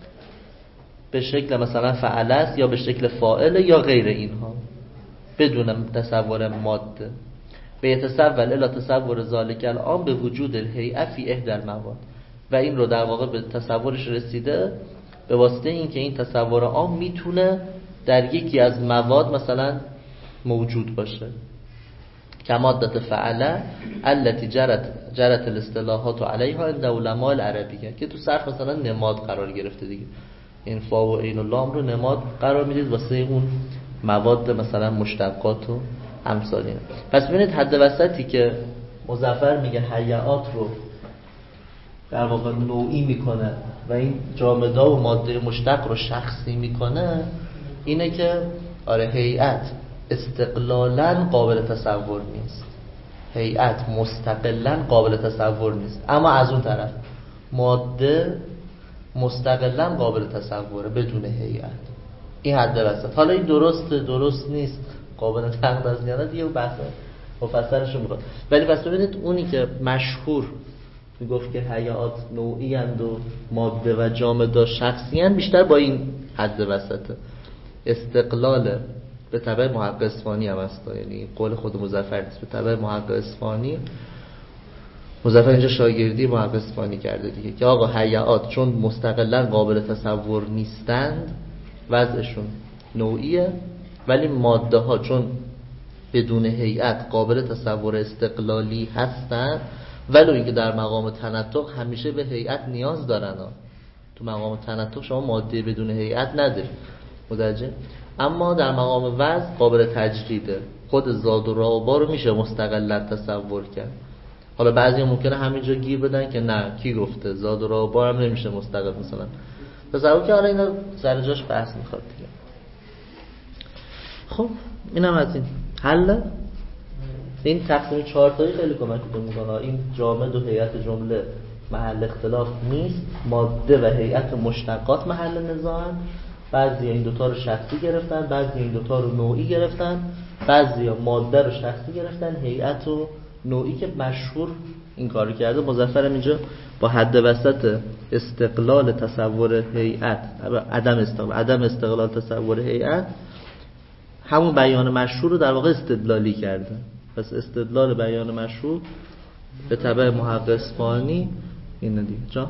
به شکل مثلا فعل است یا به شکل فاعل یا غیر اینها بدون تصور ماده. به یتصور الی تصور ذالک الان به وجود الهیئه فی احدی المواد. و این رو در واقع به تصورش رسیده به واسطه این که این تصور عام میتونه در یکی از مواد مثلا موجود باشه. کمادت فعله التي جرت الاصطلاحات علیها عند علماء العربیه، که تو صرف مثلا نماد قرار گرفته دیگه. این فا و عین و لام رو نماد قرار میدید واسه اون مواد مثلا مشتقات و امثال اینا. پس ببینید حد وسطی که مظفر میگه هیئات رو در واقع نوعی میکنه و این جامدا و ماده مشتق رو شخصی میکنه، اینه که آره هیئت استقلالاً قابل تصور نیست، هیئت مستقلاً قابل تصور نیست، اما از اون طرف ماده مستقلاً قابل تصوره بدون هیئت. این حد وسط. حالا این درست نیست، قابل نقد از نیانه دیگه بحث مفصلش میخواد. ولی پس ببینید اونی که مشهور میگفت که هیئات نوعی اند و ماده و جامدا شخصی اند، بیشتر با این حد وسطه. استقلال به تبع محقق اصفهانی هم هست، یعنی قول خود مظفر نیست، به تبع محقق اصفهانی. مظفر اینجا شاگردی محقق اصفهانی کرده دیگه که آقا هیئات چون مستقلا قابل تصور نیستند وضعشون نوعیه، ولی ماده ها چون بدون هیئت قابل تصور استقلالی هستند، ولو اینکه در مقام تنطق همیشه به هیئت نیاز دارن. تو مقام تنطق شما ماده بدون هیئت نداری، متوجه؟ اما در مقام وضع قابل تجریده. خود زاد و رابا رو میشه مستقلا تصور کرد. حالا بعضی ممکنه همینجا گیر بدن که نه، کی گفته زاد و رابا هم نمیشه مستقل مثلا تصور که. حالا اینا سر جاش بحث میخواد دیگه. خب اینم از این حل. این تقسیم 4 تایی خیلی کمکتون میکنه. این جامد و هیئت جمله محل اختلاف نیست، ماده و هیئت مشتقات محل نزاعن. بعضی این دوتا رو شخصی گرفتن، بعضی این دوتا رو نوعی گرفتن، بعضی ماده رو شخصی گرفتن، هیئت و نوعی که مشهور این کارو کرده. مظفرم اینجا با حد وسط استقلال تصور هیئت، عدم استقلال تصور هیئت، همون بیان مشهور رو در واقع استدلالی کرده. پس استدلال بیان مشهور به تبع محقق اصفهانی اینه دیگه. جا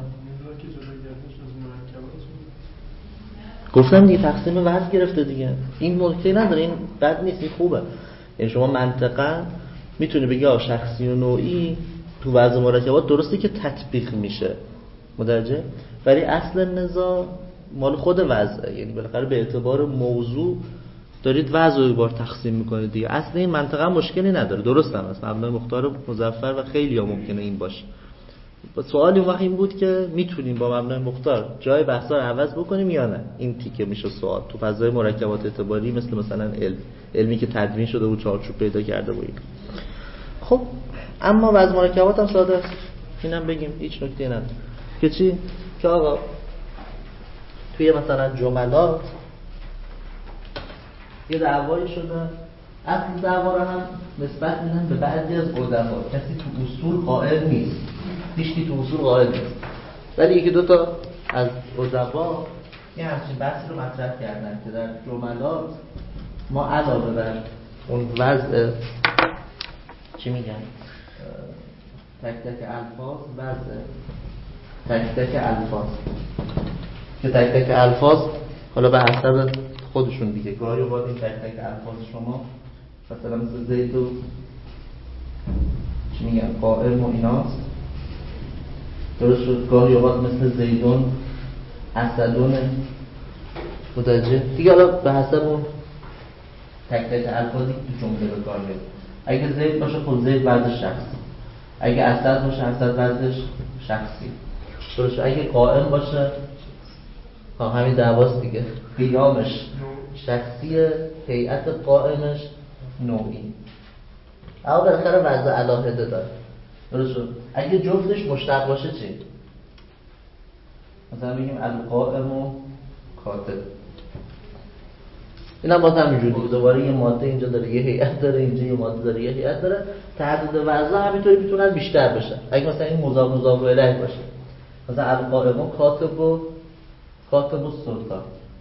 گفتم دیگه تقسیم وضع گرفته دیگه، این مشکلی نداره، این بد نیست، این خوبه. یعنی شما منطقا میتونی بگی آ شخصی و نوعی تو وضع مرکبات درسته که تطبیق میشه، متوجه، ولی اصل نزاع مال خود وضعه. یعنی بالاخره به اعتبار موضوع دارید وضع رو بار تقسیم میکنید دیگه. اصل این منطقه مشکلی نداره، درست هم هست، مبنای مختار مظفر و خیلی ها ممکنه این باشه. سوالی اون وقت این بود که میتونیم با مبنای مختار جای بحثا رو عوض بکنیم یا نه. این تیکه میشه سوال تو فضای مرکبات اعتباری مثلا علمی که تدوین شده و چارچوب پیدا کرده و این. خب اما وضع مرکبات هم ساده است، اینم بگیم هیچ نکته نداره که چی؟ که آقا توی مثلا جملات یه دعوایی شده، اصل دعوا رو هم نسبت میدن به بعضی از ادبا، کسی تو اصول قائل نیست، هیچکی تو اصول قائل نیست، ولی یکی دوتا از ادبا یه همچین بحثی رو مطرح کردن که در جملات ما علاوه بر اون وضع چی میگن تک تک الفاظ، وضع تک تک الفاظ که تک تک الفاظ حالا به حسب خودشون دیگه، گاهی اوقات این تک تک الفاظ شما مثلا مثل زید و چی میگن قائم و ایناست، درست شد، گاهی اوقات مثل زیدون اسدون متوجه دیگه، حالا به حسب اون تک تک الفاظی تو جمله به کار میاد. اگه زید باشه خود زید وضع شخصی، اگه اسد باشه اسد وضعش شخصی، درست. اگه قائم باشه همین دعواست دیگه، قیامش شخصی، هیئت قائمش نوعی، اما بالاخره وضع علاهده داره، درست شد. اگه جفتش مشتق باشه چی؟ مثلا بگیم القائم و کاتب، این هم باز همینجوری دوباره یه ماده اینجا داره یه هیئت داره، اینجا یه ماده داره یه هیئت داره، تعدد وضع همینطوری میتونن بیشتر بشن. اگه مثلا این مضاف الیه باشه مثلا القائم و کاتب و سلطان،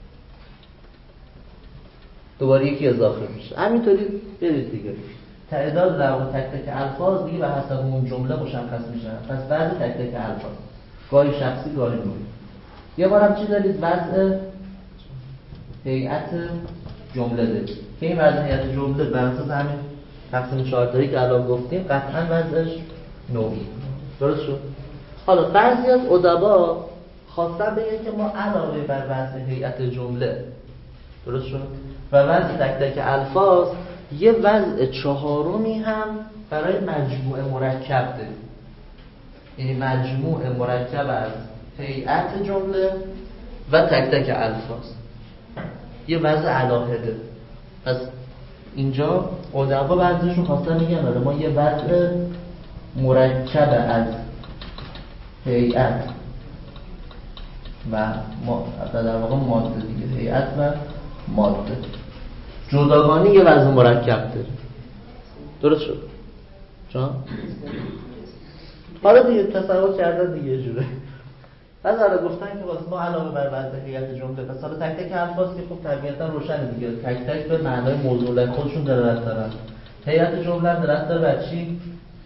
دوباره یکی اضافه میشه، همینطوری برید دیگه. تعداد در اون تک تک الفاظ دیگه به حسب اون جمله مشخص میشن. پس بعد تک تک الفاظ گاهی شخصی گاهی نوعی. یه بارم چی دارید؟ وضع هیئت جمله دارید که این وضع هیئت جمله بر اساس همین تقسیم 4 تایی که الان گفتیم قطعا وضعش نوعی، درست شد. حالا بعضی از ادبا خواستن بگن که ما علاوه بر وضع هیئت جمله، درست شد، و وضع تک تک الفاظ یه وضع چهارمی هم برای مجموعه مرکب داریم، یعنی مجموعه مرکب از هیئت جمله و تک تک الفاظ، یه وضع علاهده. پس اینجا ادبا بعضیشون خواستن بگن آره ما یه وضع مرکب از هیئت و در واقع ماده دیگه، هیئت و ماده جداگانه یه وضع مرکب داره، درست شد جان؟ حالا دیگه تصور کردن دیگه جوره. بعد حالا گفتن که واسه ما علاوه بر وضع هیئت جمله پس حالا تک تک الفاظ که خب طبیعتا روشنه دیگه، تک تک به معنای موضوع خودشون دلالت دارن. هیئت جمله دلالت داره بر چی؟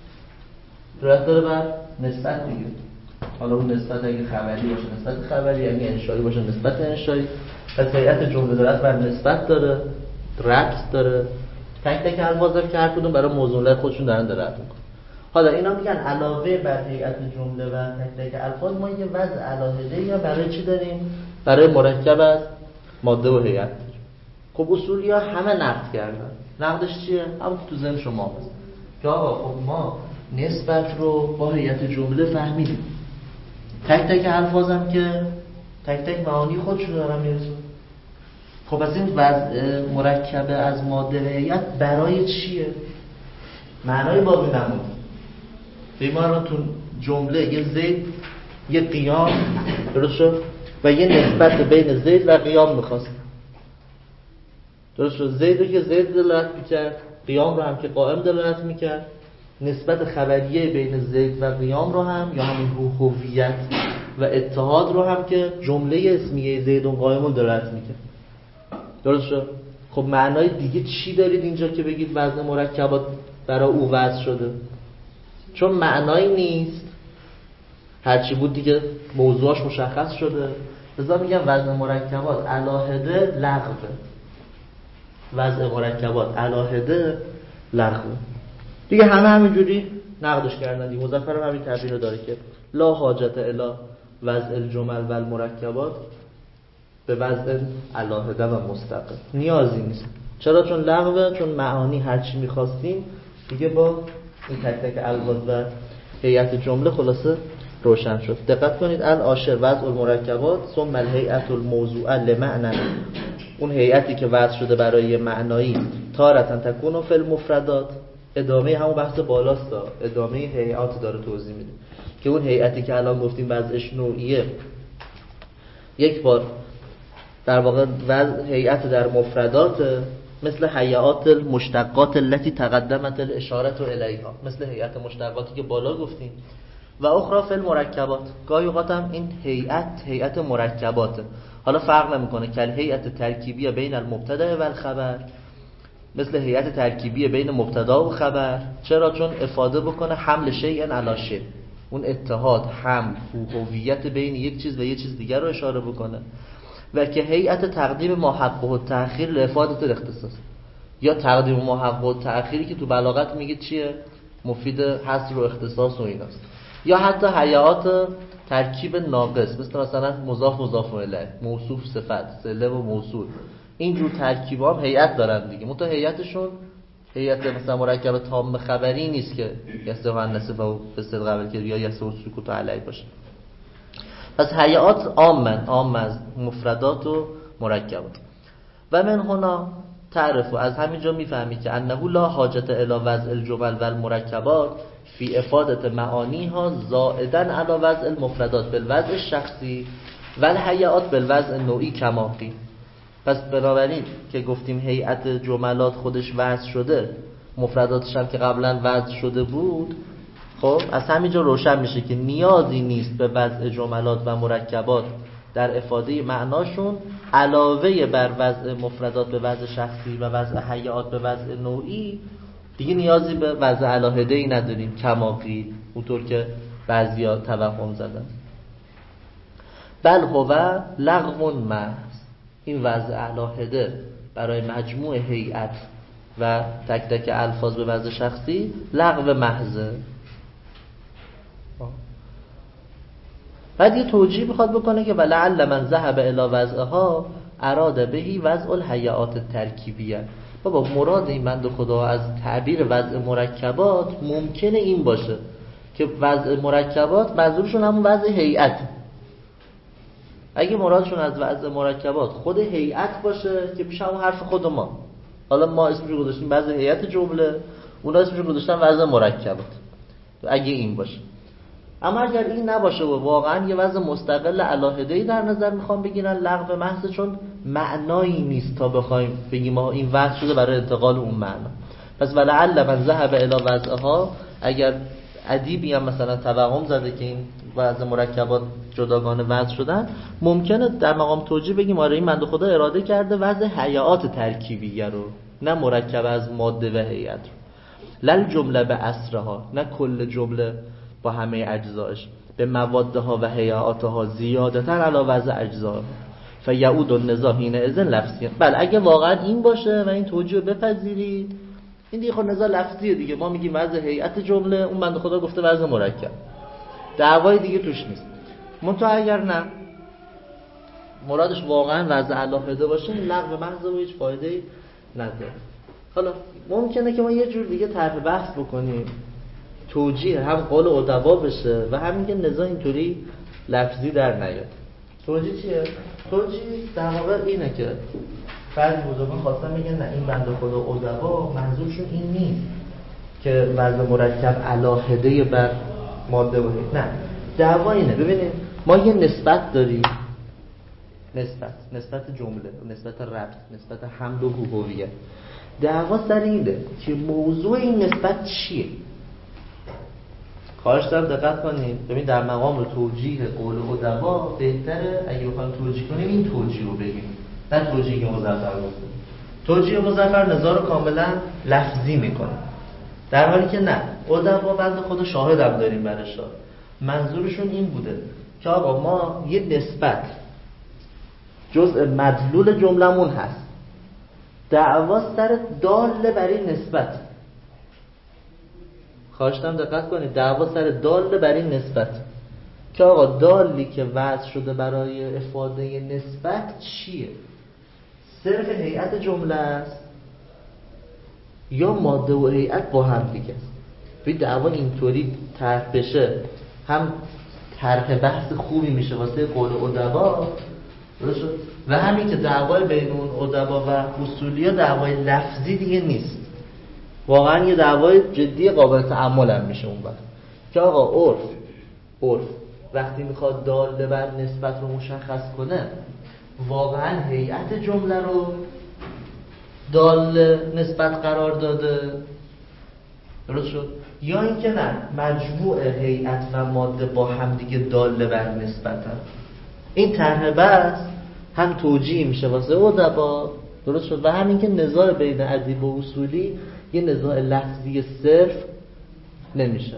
دلالت داره بر نسبت دیگه. حالا اون نسبت اگه خبری باشه نسبت خبری، اگه انشایی باشه نسبت انشایی. پس هیئت جمله دلالت بر نسبت داره، ربط داره. تک تک الفاظ که هر کدوم برای موضوع خودشون دارن دلالت میکنن. حالا اینا میگن علاوه بر هیئت جمله و تک تک الفاظ ما یه وضع علاهده یا برای چی داریم؟ برای مرکب از ماده و هیئت. خب اصولیا همه نقد کردن. نقدش چیه؟ همون تو ذهن شما هست که آقا خب ما نسبت رو با هیئت جمله فهمیدیم، تک تک الفاظم که تک تک معانی خودشون دارن میرسون. خب پس این وضع مرکب از ماده و هیئت برای چیه؟ معنای بابی نمود. ما الان تو جمله یه زید یه قیام، درست شد، و یه نسبت بین زید و قیام میخواست، درست شد. زید رو که زید دلالت میکرد، قیام رو هم که قائم دلالت میکرد، نسبت خبریه بین زید و قیام رو هم یا همین هویت و اتحاد رو هم که جمله اسمیه زیدون قائمون دلالت میکرد، درست شد. خب معنای دیگه چی دارید اینجا که بگید وزن مرکبات برای او وضع شده؟ چون معنایی نیست، هرچی بود دیگه موضوعش مشخص شده، لذا میگم وزن مرکبات علاهده لغوه، وزن مرکبات علاهده لغوه دیگه. همه همینجوری نقدش کردن دیگه. مظفر هم همین تعبیر رو داره که لا حاجت الی وضع الجمل و المرکبات به وضع علاهده و مستقل، نیازی نیست. چرا؟ چون لغوه، چون معانی هرچی میخواستیم دیگه با این تک تک الفاظ و هیئت جمله خلاصه روشن شد. دقت کنید العاشر وضع المرکبات ثم الهیئة الموضوعه لمعنى، اون هیئتی که وضع شده برای معنایی تارتن تکون فی المفردات، ادامه همون بحث بالاست، ادامه هیئات داره توضیح میده که اون هیئتی که الان گفتیم وضعش نوعیه، یک بار در واقع وضع هیئت در مفردات، مثل هیئات المشتقات التي تقدمت الاشاره الیها، مثل هیئت مشتقاتی که بالا گفتیم. و اخرى فی المرکبات، گاهی اوقات هم این هیئت مرکباته. حالا فرق نمیکنه که هیئت ترکیبیه بین المبتدا و الخبر، مثل هیئت ترکیبیه بین مبتدا و خبر. چرا؟ چون افاده بکنه حمل شیء علی شیء، اون اتحاد، حمل، هویت بین یک چیز و یک چیز دیگر رو اشاره بکنه. و که هیئت تقدیم ما حقه و تأخیر لافاده الاختصاص، یا تقدیم ما حقه و تأخیری که تو بلاغت میگه چیه؟ مفید حصر و اختصاص و ایناست. یا حتی هیئات ترکیب ناقص، مثلا مضاف الیه، موصوف صفت، صله و موصول، اینجور ترکیبا هم هیئت دارن دیگه. متو هیئتشون هیئت مثلا مرکب تام خبری نیست که یستوان نصف و فسد قبل که یا یسو سکوت علی باشه. پس هیئات عام از مفردات و مرکبات. و من هنا تعرف، از همینجا میفهمی که انه لا حاجت الی وضع الجمل و المرکبات فی افاده معانیها زائدا علی وضع المفردات بالوضع الشخصی و الهیئات بالوضع النوعی کما قیل. پس بنابراین که گفتیم هیئت جملات خودش وضع شده، مفرداتش هم که قبلا وضع شده بود، خب از همینجا روشن میشه که نیازی نیست به وضع جملات و مرکبات در افاده معناشون علاوه بر وضع مفردات به وضع شخصی و وضع هیئات به وضع نوعی، دیگه نیازی به وضع علاهده‌ای نداریم کما قیل، اونطور که بعضیا توهم زدن. بل هو لغو محض، این وضع علاهده برای مجموع هیئت و تک تک الفاظ به وضع شخصی لغو محضه. بعد یه توجیه میخواد بکنه که ولعل من ذهب الی وضعها اراد بهی وضع الهیئات الترکیبیه. بابا مراد این بنده خدا از تعبیر وضع مرکبات ممکنه این باشه که وضع مرکبات منظورشون همون وضع هیئت. اگه مرادشون از وضع مرکبات خود هیئت باشه که میشه همون حرف خود ما، حالا ما اسمش رو گذاشتیم وضع هیئت جمله، اونا اسمش رو گذاشتن وضع مرکبات، اگه این باشه. اما اگر این نباشه و واقعا یه وضع مستقل علاهده‌ای در نظر میخوام بگیرن، لغو محض، چون معنایی نیست تا بخوایم بگیم این وضع شده برای انتقال اون معنا. پس ولعل من ذهب الی وضعها، اگر ادیبی هم مثلا توهم زده که این وضع مرکبات جداگانه وضع شدن، ممکنه در مقام توجیه بگیم آره این بنده خدا اراده کرده وضع هیئات ترکیبیه رو، نه مرکب از ماده و هیئت رو. لل جمله به اسرها، نه کل جمله با همه اجزایش، به موادها و هیئاتها زیادتر علی وضع اجزا فیعود النزاع حینئذ لفظی. بله اگه واقعا این باشه و این توجیه بپذیرید، این دیگه خود نزاع لفظیه دیگه. ما میگیم وضع هیئت جمله، اون بنده خدا گفته وضع مرکب، دعوای دیگه توش نیست. منتها اگر نه مرادش واقعا وضع علاهده باشه، این لغو محض و هیچ فایده‌ای نداره. حالا ممکنه که ما یه جور دیگه طرح بحث بکنیم، توجیه هم قول ادبا بشه و همین که نزاع اینطوری لفظی در نیاد. توجیه چیه؟ توجیه در واقع اینه که بعضی بزرگان خواستن میگن نه این بنده خدا ادبا منظورشون این نیست که وضع مرکب علاهده بر ماده و نه، دعوا اینه. ببینید ما یه نسبت داریم، نسبت جمله، نسبت ربط، نسبت حمل و هویت. دعوا سر اینه که موضوع این نسبت چیه. خواهش دارم دقت کنید. ببین در مقام توجیه قول ادبا بهتره اگه بخوایم توجیه کنیم این توجیه رو بگیم، نه توجیه مظفر گفته. توجیه مظفر نظر رو کاملا لفظی میکنه، در حالی که نه، ادبا بنده خود شاهدم داریم برش. منظورشون این بوده که آقا ما یه نسبت جزء مدلول جملمون هست، دعوا سر دال بر این نسبت. خواهشتم دقت کنید، دعوا سر دال بر این نسبت که آقا دالی که وضع شده برای افاده نسبت چیه؟ صرف هیئت جمله است یا ماده و هیئت با هم دیگه است؟ ببین دعوا اینطوری طرح بشه، هم طرح بحث خوبی میشه واسه قول ادبا. و همین که دعوای بین اون ادبا و اصولیا دعوای لفظی دیگه نیست، واقعا یه دعوای جدی قابل تأمل هم میشه اون وقت که آقا عرف وقتی میخواد داله بر نسبت رو مشخص کنه واقعا هیئت جمله رو داله نسبت قرار داده، درست شد؟ یا اینکه نه مجموع هیئت و ماده با هم دیگه داله بر نسبتن. این طرح بحث هم توجیه میشه واسه ادبا، درست شد؟ و همین که نزاع بین ادیب و اصولی یه نزاع لفظی صرف نمیشه.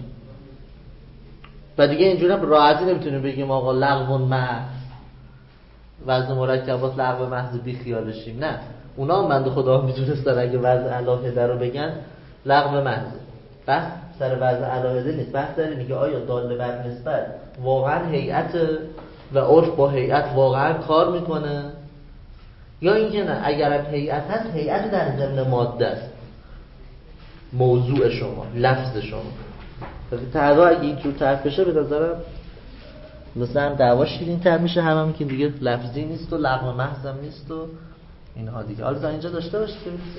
و دیگه اینجوری هم راحتی نمیتونیم بگیم آقا لغو محض وزن مرکبات لغو محض بی خیال بشیم. نه، اونا هم بنده خدا میدونستن اگه وزن علاهده رو بگن لغو محض. بحث سر وزن علاهده نیست، بحث سر اینه که آیا داله بر نسبت واقعا هیئت و عرف با هیئت واقعا کار میکنه، یا اینکه نه اگر هیئت هست هیئت در ضمن ماده است، موضوع شما، لفظ شما. تعریف اگه اینجور تعریف بشه به نظرم مثلا دعوا شیرین تر میشه، هم که دیگه لفظی نیست و لغو محض هم نیست و اینها دیگه. حالا تا اینجا داشته باشید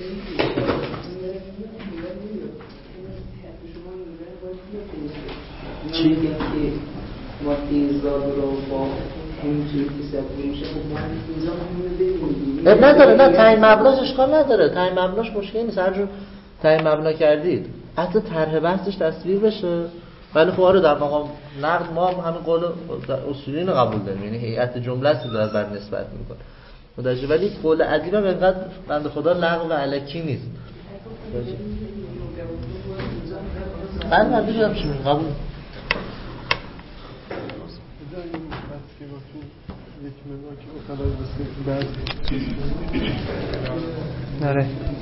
چی میگم که وقتی ازداد رو با همینجوری که سبب میشه خب من اینجا همینو بگیم نداره. نه تعیین مبناش اشکال نداره، تعیین مبناش مشکلی نیست، هر جور تعیین مبنا کردید حتی طرح بحثش تصویر بشه. ولی خب آره در مقام نقد ما همین قول اصولی رو قبول داریم، یعنی هیئت جمله است داره بر نسبت میکنه متوجه. ولی قول ادیب هم اینقدر بنده خدا لغو و الکی نیست. من منظورم چی میگم قبول یک مقدار که اطلاعی بسید بعد